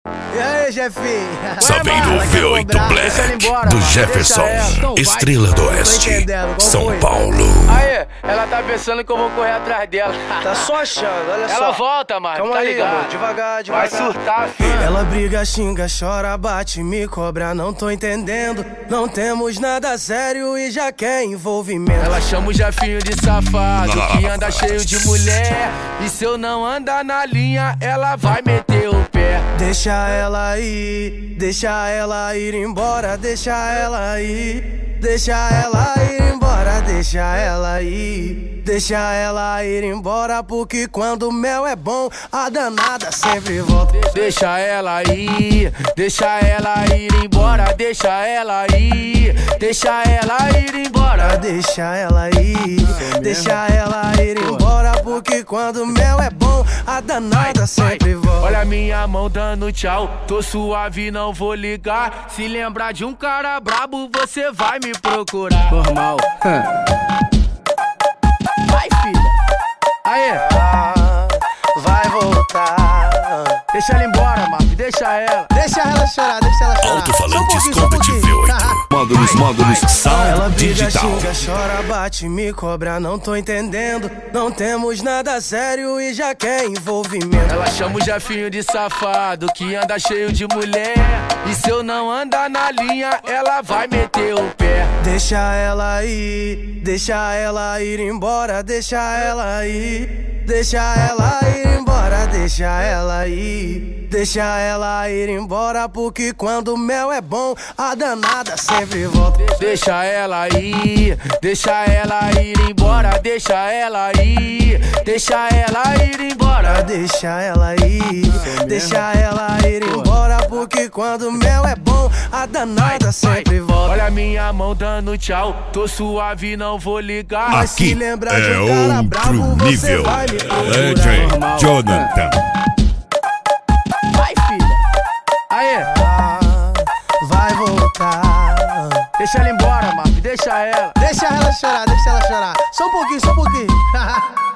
E aí, Jefinho? Só vem do V8 Black, do Jefferson, Estrela do Oeste, São Paulo. Aí, ela tá pensando que eu vou correr atrás dela. Tá só achando, olha só. Ela volta, mano, Calma tá aí, ligado? amor, devagar. Vai surtar, filho. Ela briga, xinga, chora, bate, me cobra, não tô entendendo. Não temos nada sério e já quer envolvimento. Ela chama o Jefinho de safado, que anda cheio de mulher. E se eu não andar na linha, ela vai meter o pé. Deixa ela ir embora, deixa ela ir. Deixa ela ir embora, deixa ela ir. Deixa ela ir embora, porque quando o mel é bom, a danada sempre volta. Deixa ela ir embora, deixa ela ir. Deixa ela ir embora, deixa ela ir. Deixa ela ir embora, porque quando o mel é bom, a danada sempre volta. Olha minha mão dando tchau, tô suave, não vou ligar. Se lembrar de um cara brabo, você vai me procurar. Normal. Vai, filha. Aê. Vai voltar. Deixa ela embora, Marco, deixa ela. Deixa ela chorar, deixa ela chorar. Alto-falantes Combat V8. Módulos Ela Sound briga, Digital. xinga, chora, bate, me cobra, não tô entendendo. Não temos nada sério e já quer envolvimento. Ela chama o Jefinho de safado, que anda cheio de mulher. E se eu não andar na linha, ela vai meter o pé. Deixa ela ir embora, deixa ela ir. Deixa ela ir embora, deixa ela ir. Deixa ela ir embora, porque quando o mel é bom, a danada sempre volta. Deixa ela ir embora, deixa ela ir. Deixa ela ir embora, deixa ela ir. Deixa ela ir embora, porque quando o mel é bom, a danada sempre volta. Olha minha mão dando tchau, tô suave, não vou ligar. Mas se Aqui lembrar de é um cara brabo, outro você nível. vai me procurar. DJ Jonathan. Vai, filha. Aê. Vai voltar. Deixa ela embora, Marco, deixa ela. Deixa ela chorar, deixa ela chorar. Só um pouquinho, só um pouquinho.